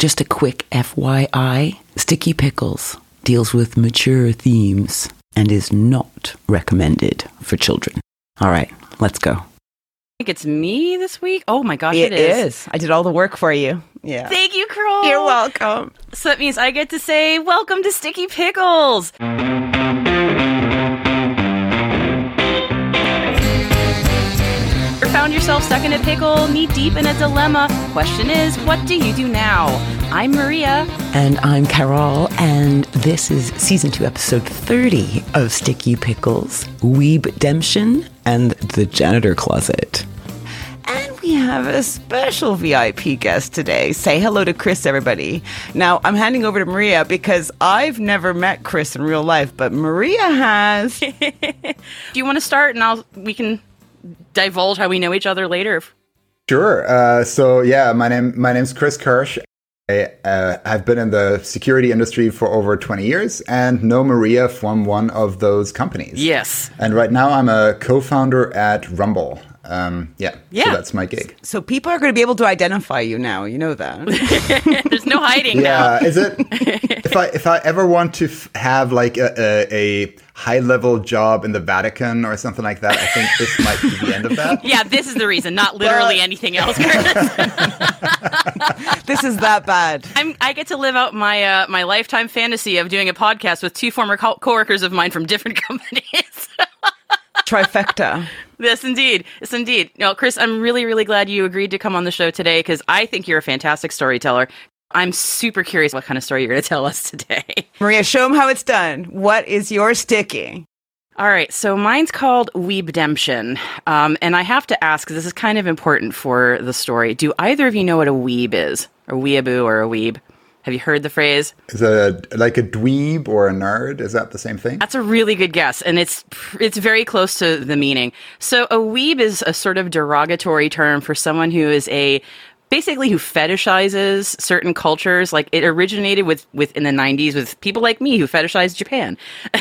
just a quick FYI, Sticky Pickles deals with mature themes and is not recommended for children. All right, let's go. I think it's me this week. Oh my gosh, It is. I did all the work for you. Yeah. Thank you, Kroll. You're welcome. So that means I get to say, welcome to Sticky Pickles. Found yourself stuck in a pickle, knee deep in a dilemma. Question is, what do you do now? I'm Maria. And I'm Carol, and this is Season 2, Episode 30 of Sticky Pickles, Weebdemption, and the Janitor Closet. And we have a special VIP guest today. Say hello to Chris, everybody. Now, I'm handing over to Maria because I've never met Chris in real life, but Maria has. Do you want to start, and we can divulge how we know each other later? Sure. My name's Chris Kirsch. I've been in the security industry for over 20 years and know Maria from one of those companies. Yes. And right now I'm a co-founder at Rumble. So that's my gig. So people are going to be able to identify you now. You know that. There's no hiding now. Yeah. Is it? If I ever want to have like a high-level job in the Vatican or something like that, I think this might be the end of that. Yeah, this is the reason, not literally anything else, Chris. This is that bad. I get to live out my my lifetime fantasy of doing a podcast with two former coworkers of mine from different companies. Trifecta. Yes, indeed. Yes, indeed. No, Chris, I'm really, really glad you agreed to come on the show today because I think you're a fantastic storyteller. I'm super curious what kind of story you're going to tell us today. Maria, show them how it's done. What is your sticky? All right, so mine's called Weebdemption. And I have to ask, because this is kind of important for the story, do either of you know what a weeb is? A weeaboo or a weeb? Have you heard the phrase? Is it like a dweeb or a nerd? Is that the same thing? That's a really good guess, and it's very close to the meaning. So a weeb is a sort of derogatory term for someone who is basically who fetishizes certain cultures. Like it originated with in the 90s with people like me who fetishized Japan.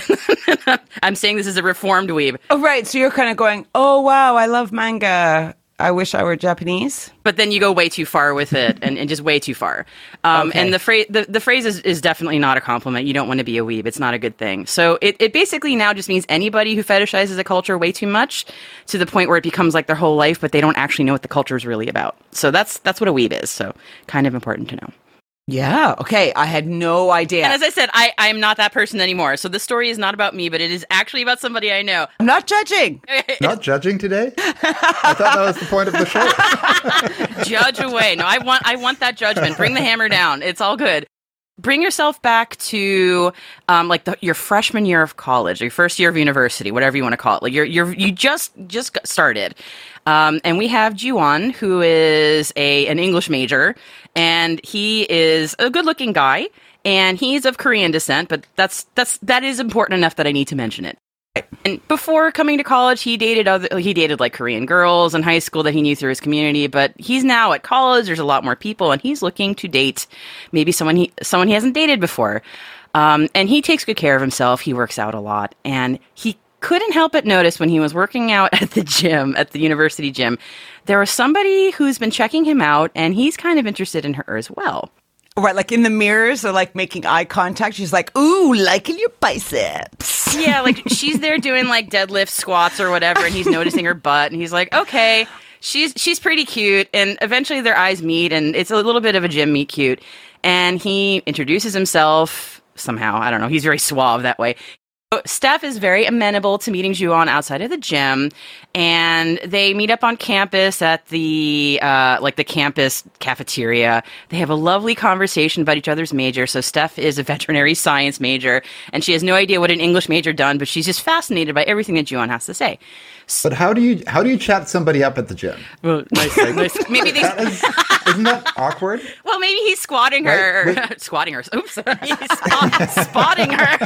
I'm saying this is a reformed weeb. Oh, right. So you're kind of going, oh, wow, I love manga. I wish I were Japanese. But then you go way too far with it and just way too far. Okay. And the phrase is definitely not a compliment. You don't want to be a weeb. It's not a good thing. So it basically now just means anybody who fetishizes a culture way too much to the point where it becomes like their whole life, but they don't actually know what the culture is really about. So that's what a weeb is. So kind of important to know. Yeah. Okay. I had no idea. And as I said, I'm not that person anymore. So the story is not about me, but it is actually about somebody I know. I'm not judging. Not judging today? I thought that was the point of the show. Judge away. No, I want that judgment. Bring the hammer down. It's all good. Bring yourself back to your freshman year of college, your first year of university, whatever you want to call it. Like you just got started. And we have Juwon, who is an English major, and he is a good-looking guy, and he's of Korean descent, but that is important enough that I need to mention it. And before coming to college, he dated like Korean girls in high school that he knew through his community, but he's now at college, there's a lot more people, and he's looking to date maybe someone he hasn't dated before. And he takes good care of himself, he works out a lot, and he couldn't help but notice when he was working out at the gym, at the university gym, there was somebody who's been checking him out, and he's kind of interested in her as well. Right, like in the mirrors or like making eye contact. She's like, ooh, liking your biceps. Yeah, like she's there doing like deadlift squats or whatever, and he's noticing her butt, and he's like, okay, she's pretty cute. And eventually their eyes meet, and it's a little bit of a gym meet cute. And he introduces himself somehow. I don't know. He's very suave that way. Steph is very amenable to meeting Juwon outside of the gym, and they meet up on campus at the campus cafeteria. They have a lovely conversation about each other's major. So Steph is a veterinary science major, and she has no idea what an English major done, but she's just fascinated by everything that Juwon has to say. But how do you chat somebody up at the gym? Well, nice. Maybe isn't that awkward? Well, maybe he's squatting her, right? Squatting her. Oops, he's spotting her.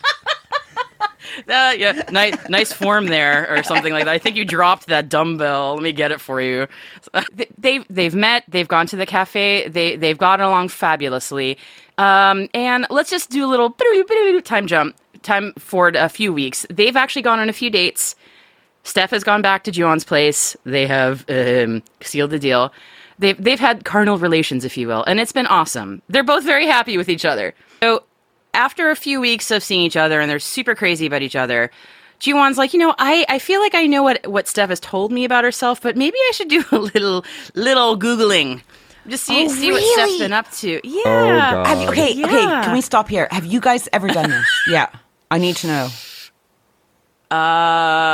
Yeah, nice form there, or something like that. I think you dropped that dumbbell. Let me get it for you. They've met. They've gone to the cafe. They've gotten along fabulously. And let's just do a little time forward a few weeks. They've actually gone on a few dates. Steph has gone back to Juwon's place. They have sealed the deal. They've had carnal relations, if you will, and it's been awesome. They're both very happy with each other. So after a few weeks of seeing each other, and they're super crazy about each other, Jiwon's like, I feel like I know what Steph has told me about herself, but maybe I should do a little Googling. Just see what Steph's been up to. Yeah. Oh, God. Okay, can we stop here? Have you guys ever done this? Yeah. I need to know. Yeah,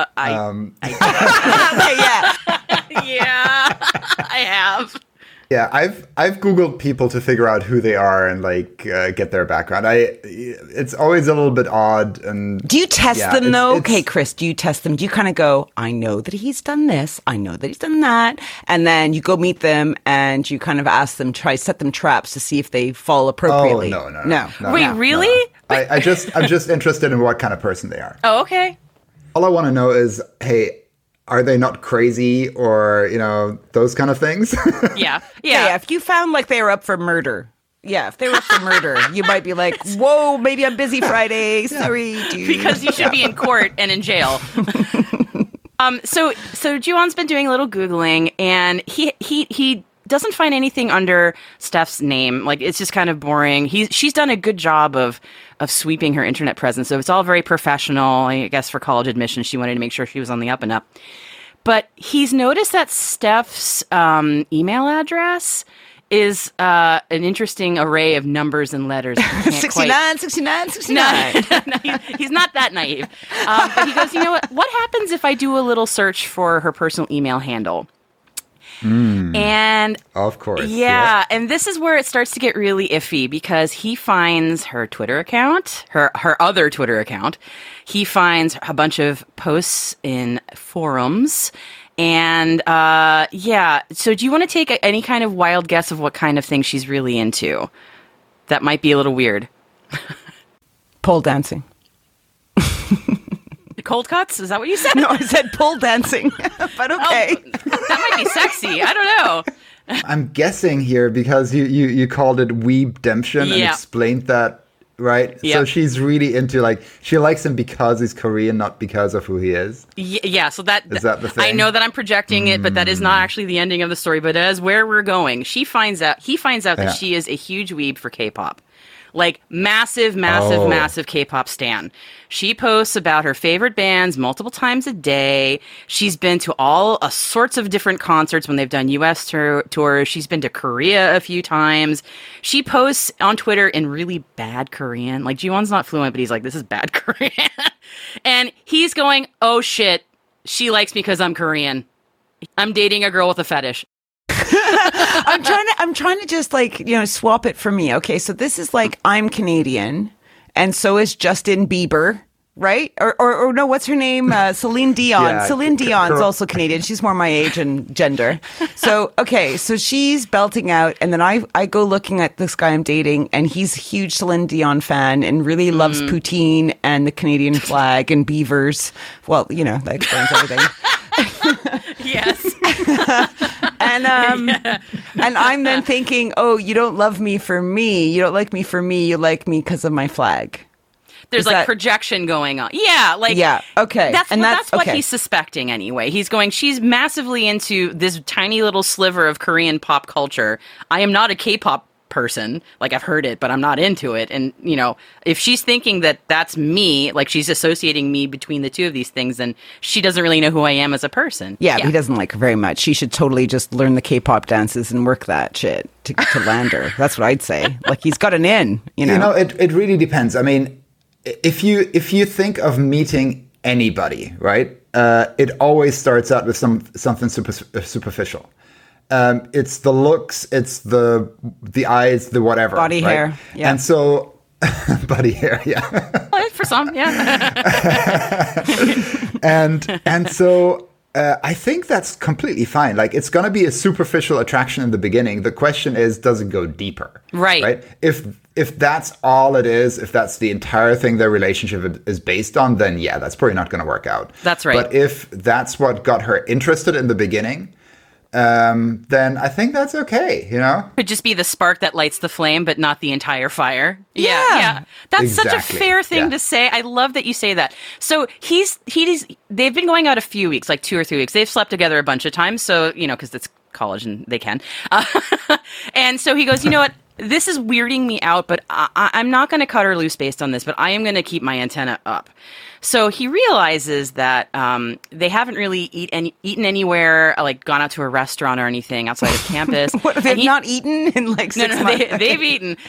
yeah, I have. Yeah, I've Googled people to figure out who they are and get their background. It's always a little bit odd. And do you test them though? Okay, Chris, do you test them? Do you kind of go, I know that he's done this, I know that he's done that, and then you go meet them and you kind of ask them, set them traps to see if they fall appropriately? Oh, no. Wait, really? No. I'm just interested in what kind of person they are. Oh, okay. All I want to know is, hey, are they not crazy or, those kind of things? Yeah. If you found like they were up for murder. Yeah, if they were up for murder, you might be like, whoa, maybe I'm busy Friday. Sorry, dude. Because you should be in court and in jail. So Jiwon's been doing a little Googling, and he doesn't find anything under Steph's name. Like, it's just kind of boring. She's done a good job of sweeping her internet presence. So it's all very professional. I guess for college admission, she wanted to make sure she was on the up and up. But he's noticed that Steph's email address is an interesting array of numbers and letters. 69. No, he's not that naive. But he goes, you know what? What happens if I do a little search for her personal email handle? And of course, yeah, and this is where it starts to get really iffy, because he finds her Twitter account, her other Twitter account. He finds a bunch of posts in forums, and So, do you want to take any kind of wild guess of what kind of thing she's really into? That might be a little weird. Pole dancing. Cold cuts? Is that what you said? No, I said pole dancing. But okay. That might be sexy. I don't know. I'm guessing here because you called it Weebdemption and explained that, right? Yep. So she's really into, she likes him because he's Korean, not because of who he is. Yeah, so is that the thing? I know that I'm projecting it, but that is not actually the ending of the story, but that is where we're going. He finds out that she is a huge weeb for K-pop. Like, massive K-pop stan. She posts about her favorite bands multiple times a day. She's been to all sorts of different concerts when they've done U.S. tours. She's been to Korea a few times. She posts on Twitter in really bad Korean. Like, Jiwon's not fluent, but he's like, this is bad Korean. And he's going, oh shit, she likes me because I'm Korean. I'm dating a girl with a fetish. I'm trying to just swap it for me. Okay, so this is I'm Canadian, and so is Justin Bieber, right? Or no, what's her name? Celine Dion. Yeah, Celine Dion's also Canadian. She's more my age and gender. So okay, so she's belting out, and then I go looking at this guy I'm dating, and he's a huge Celine Dion fan and really loves poutine and the Canadian flag and beavers. Well, that explains everything. Yes. And I'm then thinking, oh, you don't love me for me. You don't like me for me. You like me because of my flag. There's projection going on. Yeah. Yeah. Okay. That's what he's suspecting anyway. He's going, she's massively into this tiny little sliver of Korean pop culture. I am not a K-pop person. I've heard it, but I'm not into it. And, if she's thinking that that's me, she's associating me between the two of these things, then she doesn't really know who I am as a person. Yeah, but he doesn't like her very much. She should totally just learn the K-pop dances and work that shit to land her. That's what I'd say. He's got an in, It really depends. I mean, if you think of meeting anybody, right? It always starts out with something superficial. It's the looks, it's the eyes, the whatever. Body right? hair. Yeah. And so, body hair, yeah. For some, yeah. and so I think that's completely fine. It's going to be a superficial attraction in the beginning. The question is, does it go deeper? Right. If that's all it is, if that's the entire thing their relationship is based on, then yeah, that's probably not going to work out. That's right. But if that's what got her interested in the beginning, then I think that's okay, Could just be the spark that lights the flame, but not the entire fire. Yeah. That's such a fair thing to say. I love that you say that. So they've been going out a few weeks, 2 or 3 weeks. They've slept together a bunch of times. So, because it's college and they can. And so he goes, you know what? This is weirding me out, but I'm not going to cut her loose based on this, but I am going to keep my antenna up. So he realizes that they haven't really eaten anywhere, like gone out to a restaurant or anything outside of campus. What, they've not eaten in like 6 months? They've eaten.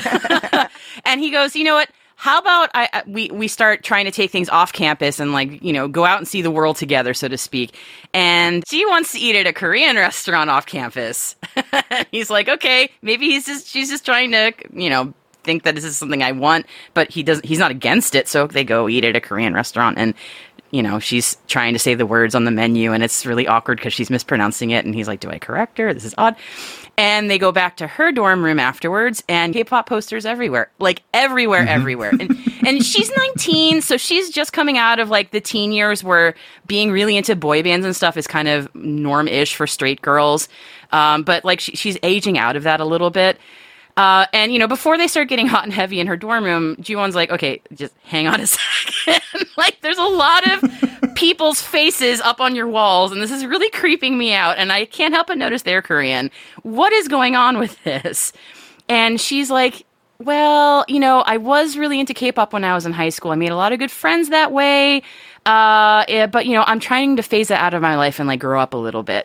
And he goes, you know what? How about we start trying to take things off campus and go out and see the world together, so to speak. And she wants to eat at a Korean restaurant off campus. He's like, okay, maybe she's just trying to, think that this is something I want, but he's not against it. So they go eat at a Korean restaurant and, she's trying to say the words on the menu and it's really awkward because she's mispronouncing it. And he's like, do I correct her? This is odd. And they go back to her dorm room afterwards and K-pop posters everywhere, like everywhere. And she's 19. So she's just coming out of like the teen years where being really into boy bands and stuff is kind of norm-ish for straight girls. But like she's aging out of that a little bit. And, before they start getting hot and heavy in her dorm room, Ji-won's like, okay, just hang on a second. Like, there's a lot of people's faces up on your walls, and this is really creeping me out, and I can't help but notice they're Korean. What is going on with this? And she's like, well, I was really into K-pop when I was in high school. I made a lot of good friends that way. But, I'm trying to phase that out of my life and, like, grow up a little bit.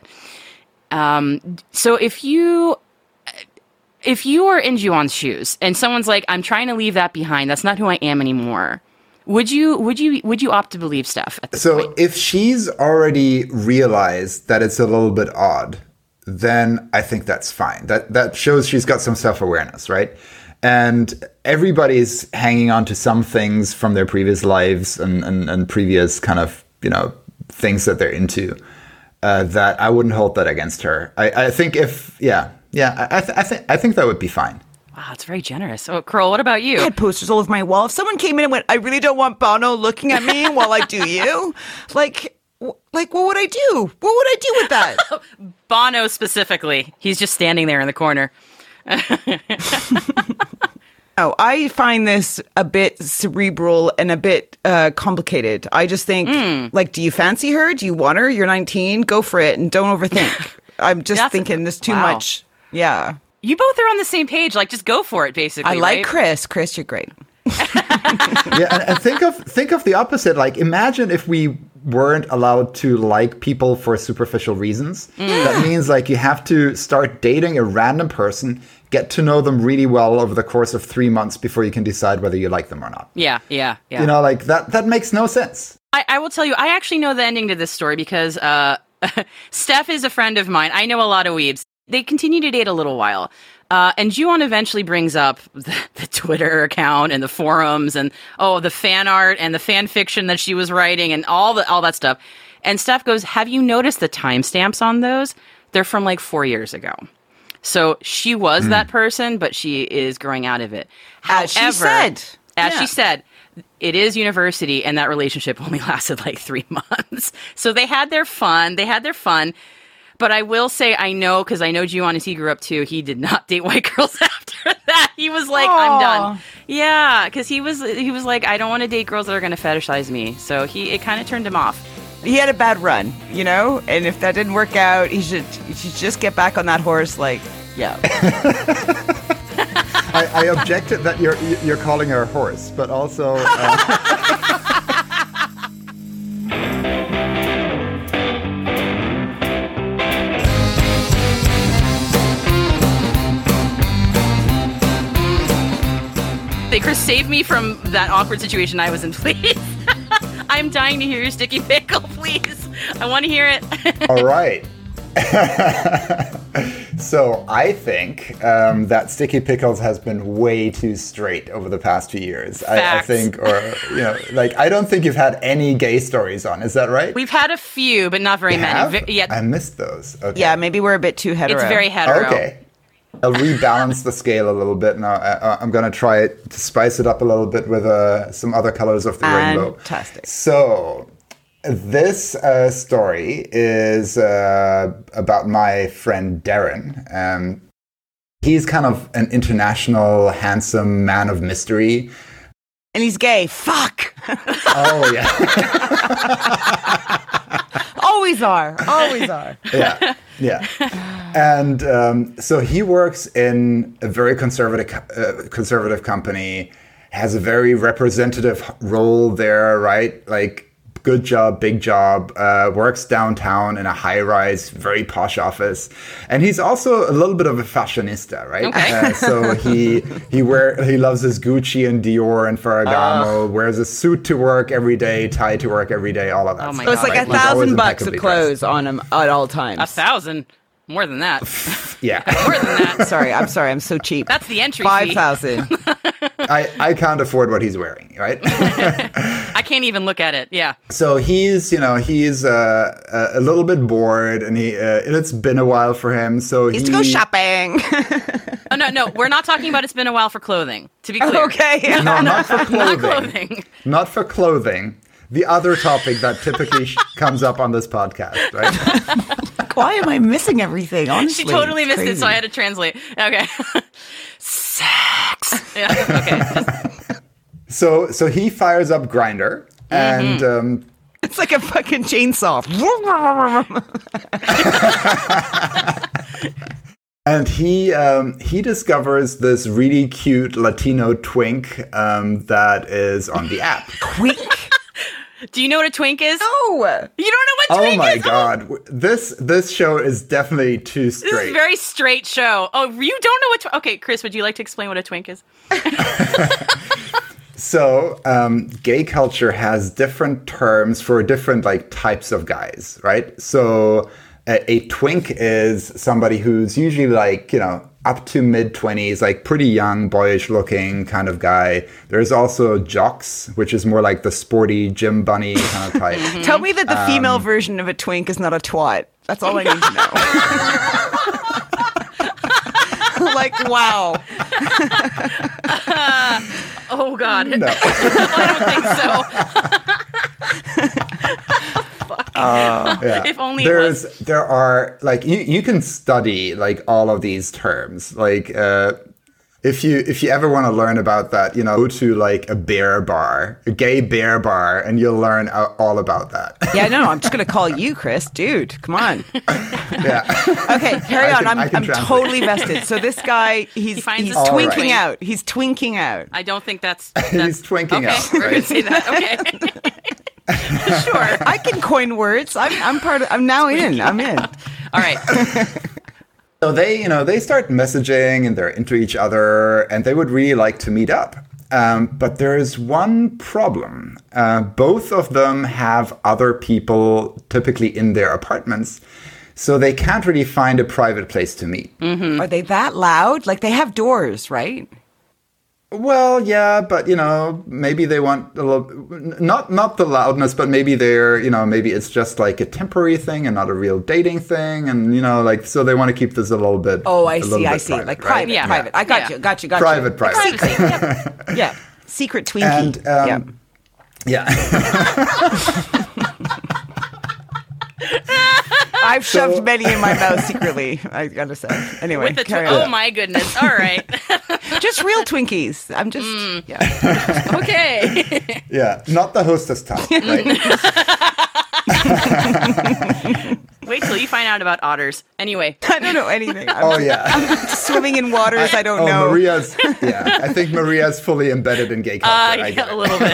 So if you are in Ji-won's shoes and someone's like, I'm trying to leave that behind, that's not who I am anymore, would you opt to believe Steph at this point? If she's already realized that it's a little bit odd, then I think that's fine. That shows she's got some self-awareness, right? And everybody's hanging on to some things from their previous lives and previous kind of, things that they're into, that I wouldn't hold that against her. I think I think that would be fine. Wow, it's very generous. Oh, Kroll, what about you? I had posters all over my wall. If someone came in and went, I really don't want Bono looking at me while I do you, like, what would I do? What would I do with that? Bono specifically. He's just standing there in the corner. Oh, I find this a bit cerebral and a bit complicated. I just think, do you fancy her? Do you want her? You're 19. Go for it and don't overthink. I'm just thinking this too much. Yeah. You both are on the same page. Like, just go for it, basically. I like Chris. Chris, you're great. Yeah, and think of the opposite. Like, imagine if we weren't allowed to like people for superficial reasons. That means, like, you have to start dating a random person, get to know them really well over the course of 3 months before you can decide whether you like them or not. Yeah. Like, that makes no sense. I will tell you, I actually know the ending to this story because Steph is a friend of mine. I know a lot of weebs. They continue to date a little while. And Ji-won eventually brings up the Twitter account and the forums and, the fan art and the fan fiction that she was writing and all that stuff. And Steph goes, have you noticed the timestamps on those? They're from like 4 years ago. So she was that person, but she is growing out of it. As she said, it is university, and that relationship only lasted like 3 months. So they had their fun. But I will say, I know, because I know Ji-won as he grew up too, he did not date white girls after that. He was like, I'm done. Yeah, because he was like, I don't want to date girls that are going to fetishize me. So it kind of turned him off. He had a bad run, and if that didn't work out, he should just get back on that horse. Like, yeah. I objected that you're calling her a horse, but also. Hey, Chris, save me from that awkward situation I was in, please. I'm dying to hear your sticky pickle, please. I want to hear it. All right. So I think that Sticky Pickles has been way too straight over the past few years. I think, I don't think you've had any gay stories on. Is that right? We've had a few, but not very many. Yeah, I missed those. Okay. Yeah, maybe we're a bit too hetero. It's very hetero. Okay. I'll rebalance the scale a little bit now. I'm going to try to spice it up a little bit with some other colors of the rainbow. Fantastic. So this story is about my friend Darren. He's kind of an international, handsome man of mystery. And he's gay. Fuck! Oh, yeah. Always are. Yeah. Yeah. And so he works in a very conservative company, has a very representative role there, right? Like, good job, big job, works downtown in a high-rise, very posh office. And he's also a little bit of a fashionista, right? Okay. So he loves his Gucci and Dior and Ferragamo, wears a suit to work every day, tie to work every day, all of that. Oh my So it's God, like right. $1,000 always of impeccably clothes on him at all times. 1,000, more than that. Yeah. More than that. Sorry, I'm so cheap. That's the entry fee. 5,000. I can't afford what he's wearing, right? I can't even look at it. Yeah. So he's a little bit bored, and it's been a while for him. So He's to go shopping. Oh, no, we're not talking about it's been a while for clothing, to be clear. Okay. No, not for clothing. Not clothing. Not for clothing. The other topic that typically comes up on this podcast, right? Why am I missing everything? Honestly, She totally It's missed it, crazy. so I had to translate. Okay. Sex. Yeah. Okay. So he fires up Grindr, and It's like a fucking chainsaw. and he discovers this really cute Latino twink that is on the app. Quick. Do you know what a twink is? Oh. You don't know what Oh twink my is? god, this show is definitely too This is a straight. very straight show. Oh, you don't know what... Okay, Chris, would you like to explain what a twink is? So, gay culture has different terms for different like types of guys, right? So, a twink is somebody who's usually like, up to mid-20s, like pretty young, boyish looking kind of guy. There's also jocks, which is more like the sporty gym bunny kind of type. Tell me that the female version of a twink is not a twat. That's all I need to know. Like, wow. Oh, God. No. I don't think so. Yeah. If only it was. There are like you can study like all of these terms. Like if you ever want to learn about that, go to like a bear bar, a gay bear bar, and you'll learn all about that. Yeah, no, I'm just going to call you, Chris. Dude, come on. Yeah. Okay, carry on. I can I'm translate. totally vested. So this guy, he's finds his twinking twink. out. He's twinking out. I don't think that's... He's twinking okay, out, we're going right? to say that. Okay. Sure. I can coin words. I'm now in. I'm in. All right. So they start messaging and they're into each other and they would really like to meet up. But there is one problem. Both of them have other people typically in their apartments, so they can't really find a private place to meet. Are they that loud? Like they have doors, right? Well, yeah, but maybe they want a little, not the loudness, but maybe they're, maybe it's just like a temporary thing and not a real dating thing, and so they want to keep this a little bit. Oh, I a little see. bit I see. private, Like right? private, Yeah. private. I got Yeah. you. Got you. Private. Privacy. Yeah. Secret Twinkie. And yeah. yeah. I've shoved many in my mouth secretly, I gotta say. Anyway, With the carry oh on. my goodness. All right. Just real Twinkies. I'm just, yeah. Okay. Yeah, not the hostess type, right? Wait till you find out about otters. Anyway. I don't know anything. Oh yeah. Swimming in waters I don't know. Maria's. Yeah, I think Maria's fully embedded in gay culture. I get Yeah, a it. little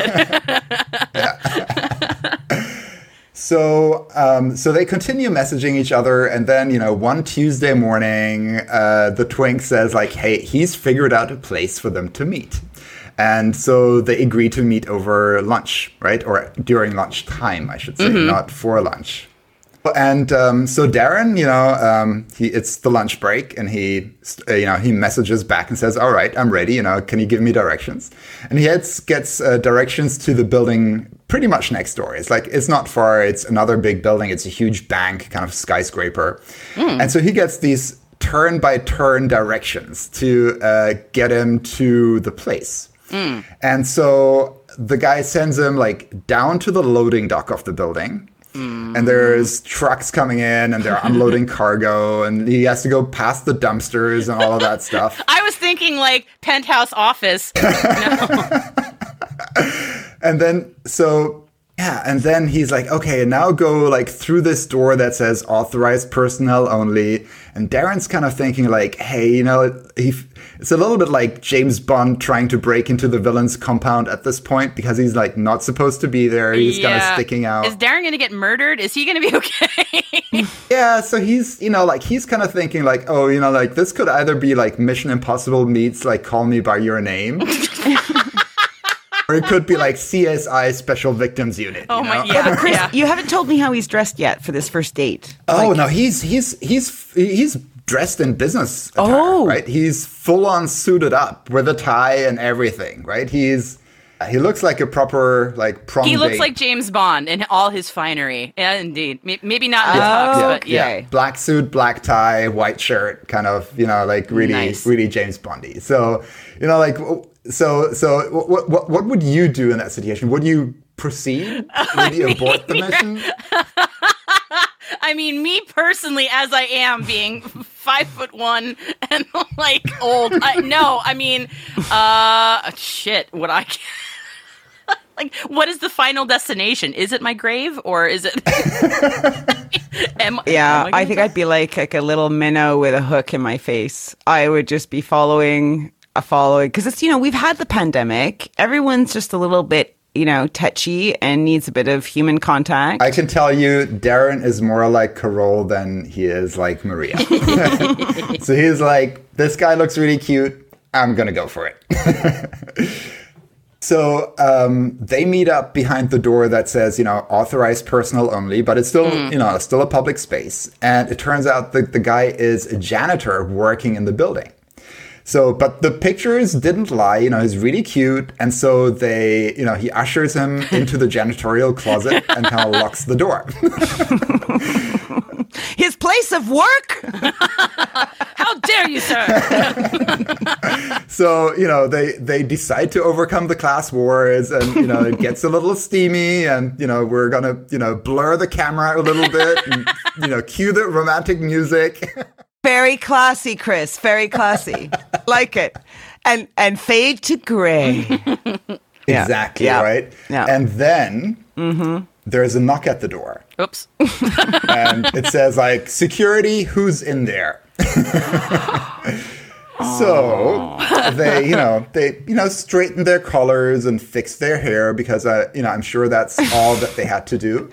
bit. So they continue messaging each other, and then one Tuesday morning, the twink says like, "Hey, he's figured out a place for them to meet," and so they agree to meet over lunch, right, or during lunchtime, I should say, not for lunch. And so Darren, it's the lunch break, and he messages back and says, "All right, I'm ready. Can you give me directions?" And he gets directions to the building pretty much next door. It's not far. It's another big building. It's a huge bank, kind of skyscraper. And so he gets these turn-by-turn directions to get him to the place. And so the guy sends him like down to the loading dock of the building. And there's trucks coming in and they're unloading cargo, and he has to go past the dumpsters and all of that stuff. I was thinking like penthouse office. No. And then, so Yeah, and then he's like, okay, now go like through this door that says authorized personnel only. And Darren's kind of thinking like, hey, you know, it's a little bit like James Bond trying to break into the villain's compound at this point because he's like not supposed to be there. He's kind of sticking out. Is Darren going to get murdered? Is he going to be okay? Yeah, so he's, you know, like he's kind of thinking like, oh, you know, like this could either be like Mission Impossible meets like Call Me by Your Name. Or it could be like CSI Special Victims Unit. Oh you know? my, yeah, Chris, yeah. you haven't told me how he's dressed yet for this first date. Oh no, he's dressed in business attire, Oh. right? He's full on suited up with a tie and everything, right? He looks like a proper like prom He looks date. like James Bond in all his finery. Yeah, indeed. Maybe not in the tux, but yeah. Okay. Black suit, black tie, white shirt, kind of, you know, like really, Nice. really James Bondy. So, you know, like, so what would you do in that situation? Would you proceed? Would you abort the mission? I mean, me personally, as I am, being 5'1" and like old, shit. Would I? Like, what is the final destination? Is it my grave or is it? I think I'd be like a little minnow with a hook in my face. I would just be following, because it's, you know, we've had the pandemic. Everyone's just a little bit, you know, touchy and needs a bit of human contact. I can tell you, Darren is more like Carole than he is like Maria. So he's like, this guy looks really cute. I'm going to go for it. So they meet up behind the door that says, you know, authorized personnel only, but it's still, you know, still a public space. And it turns out that the guy is a janitor working in the building. So, but the pictures didn't lie, you know, he's really cute. And so they, you know, he ushers him into the janitorial closet and kind of locks the door. His place of work? How dare you, sir? So, you know, they decide to overcome the class wars and, you know, it gets a little steamy and, you know, we're going to, you know, blur the camera a little bit and, you know, cue the romantic music. Very classy, Chris. Very classy. Like it. And fade to gray. Yeah. Exactly, Yeah. right? Yeah. And then there's a knock at the door. Oops. And it says, like, security, who's in there? So they, you know, straighten their collars and fix their hair because, you know, I'm sure that's all that they had to do.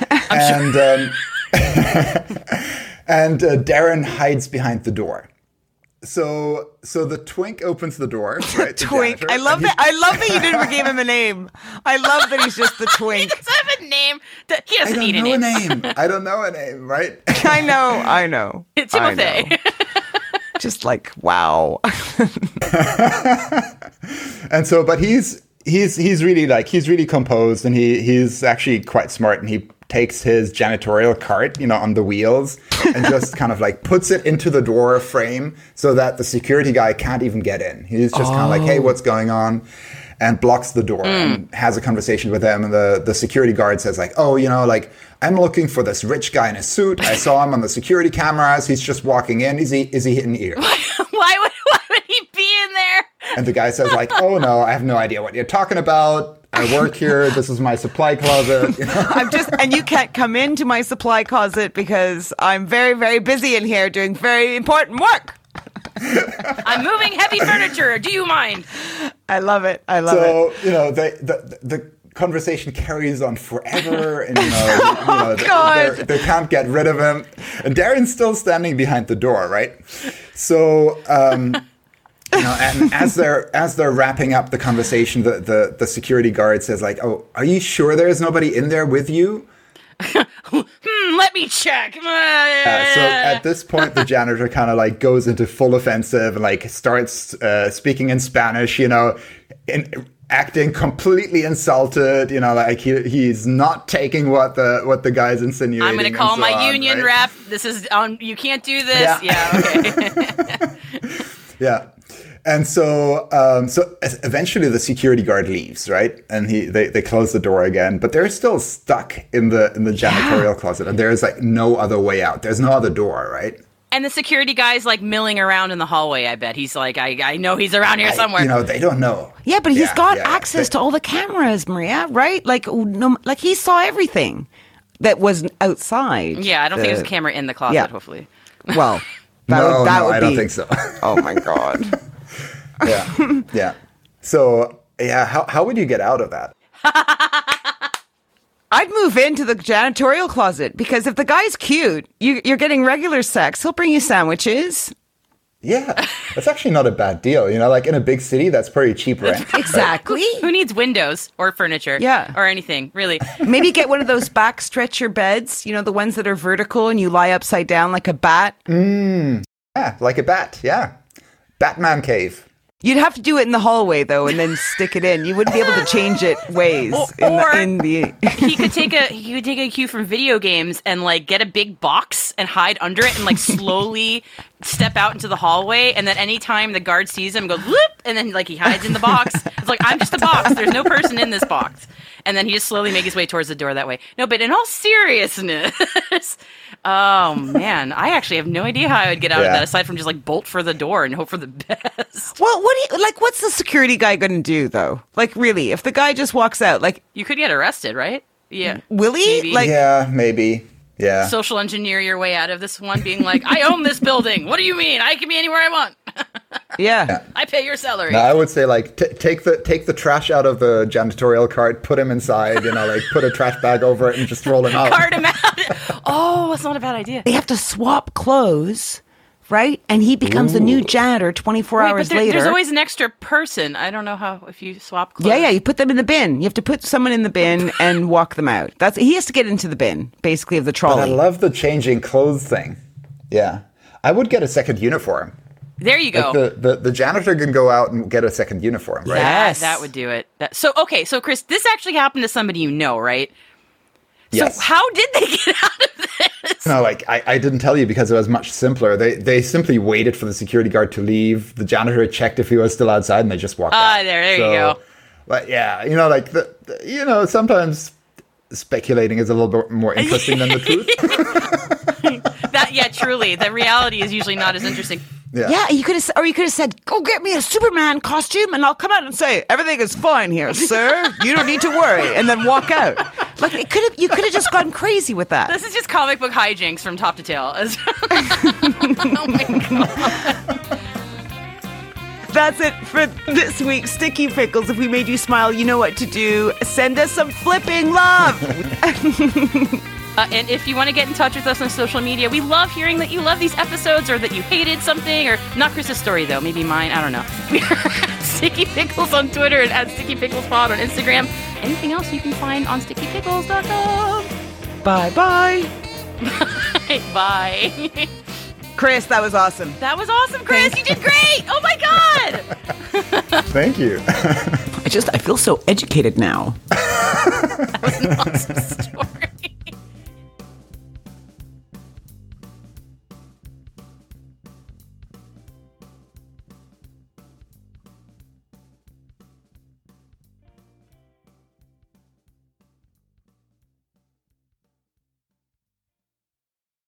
And Darren hides behind the door. So the twink opens the door. Right, the Twink. janitor, I love and that. I love that you didn't give him a name. I love that he's just the He twink. doesn't have a name. He I doesn't don't need a know name. I don't know a name, right? I know. It's I Timothy. know. Just like, wow. And so, but he's really composed, and he's actually quite smart, and he takes his janitorial cart, you know, on the wheels and just kind of like puts it into the door frame so that the security guy can't even get in. He's just kind of like, hey, what's going on? And blocks the door and has a conversation with them. And the security guard says like, oh, you know, like, I'm looking for this rich guy in a suit. I saw him on the security cameras. He's just walking in. Is he in here? Why would he be in there? And the guy says like, oh no, I have no idea what you're talking about. I work here. This is my supply closet. You know? And you can't come into my supply closet because I'm very, very busy in here doing very important work. I'm moving heavy furniture. Do you mind? I love it. I love it. So, you know, the conversation carries on forever, and you know, God. they can't get rid of him. And Darren's still standing behind the door, right? So, you know, and as they're wrapping up the conversation, the security guard says like, "Oh, are you sure there's nobody in there with you?" Let me check. So at this point, the janitor kind of like goes into full offensive and like starts speaking in Spanish, you know, acting completely insulted, you know, like he's not taking what the guy's insinuating. I'm going to call and my so on, union right? rep. This is on. You can't do this. Yeah. Okay. Yeah. And so eventually the security guard leaves, right? And they close the door again, but they're still stuck in the janitorial closet, and there's like no other way out. There's no other door, right? And the security guy's like milling around in the hallway. I bet he's like, I know he's around here somewhere. You know, they don't know. Yeah, but he's got yeah. access to all the cameras, Maria, right? Like, no, like he saw everything that was outside. Yeah, I don't think there's a camera in the closet. Yeah. Hopefully. Well, No, would I don't think so. Oh my god. Yeah, yeah. So, yeah, how would you get out of that? I'd move into the janitorial closet because if the guy's cute, you're getting regular sex. He'll bring you sandwiches. Yeah, that's actually not a bad deal. You know, like in a big city, that's pretty cheap rent. Exactly. Who needs windows or furniture? Yeah. Or anything, really. Maybe get one of those back stretcher beds, you know, the ones that are vertical and you lie upside down like a bat. Yeah, like a bat. Yeah, Batman cave. You'd have to do it in the hallway though, and then stick it in. You wouldn't be able to change it ways in the. He could take a cue from video games and like get a big box and hide under it and like slowly step out into the hallway, and then anytime the guard sees him, goes whoop, and then like he hides in the box. It's like, I'm just a box. There's no person in this box. And then he just slowly makes his way towards the door that way. No, but in all seriousness, oh man, I actually have no idea how I would get out of that aside from just like bolt for the door and hope for the best. Well, what's the security guy going to do though? Like really, if the guy just walks out, like You could get arrested, right? Yeah. will he? Maybe. Like, Yeah, maybe. Yeah. Social engineer your way out of this one, being like, I own this building. What do you mean? I can be anywhere I want. yeah. I pay your salary. No, I would say like take the trash out of the janitorial cart, put him inside, you know, like put a trash bag over it and just roll him out. Cart him out. Oh, that's not a bad idea. They have to swap clothes, right? And he becomes the new janitor 24 Wait, hours but later. there's always an extra person. I don't know how if you swap clothes. Yeah, you put them in the bin. You have to put someone in the bin and walk them out. He has to get into the bin, basically, of the But trolley. I love the changing clothes thing. Yeah. I would get a second uniform. There you go. Like the janitor can go out and get a second uniform, right? Yes. That would do it. So Chris, this actually happened to somebody you know, right? Yes. So how did they get out of this? No, like I didn't tell you because it was much simpler. They simply waited for the security guard to leave. The janitor checked if he was still outside, and they just walked out. There you go. But yeah, you know, like sometimes speculating is a little bit more interesting than the truth. Truly, the reality is usually not as interesting. Yeah, you could have said, "Go get me a Superman costume, and I'll come out and say everything is fine here, sir. You don't need to worry," and then walk out. Like you could have just gone crazy with that. This is just comic book hijinks from top to tail. Oh my god. That's it for this week's Sticky Pickles. If we made you smile, you know what to do. Send us some flipping love. And if you want to get in touch with us on social media, we love hearing that you love these episodes or that you hated something, or not Chris's story though, maybe mine, I don't know. We're at Sticky Pickles on Twitter and at Sticky Pickles Pod on Instagram. Anything else you can find on stickypickles.com. Bye-bye. Bye. Chris, that was awesome. That was awesome, Chris. You did great. Oh my god. Thank you. I feel so educated now. That was an awesome story.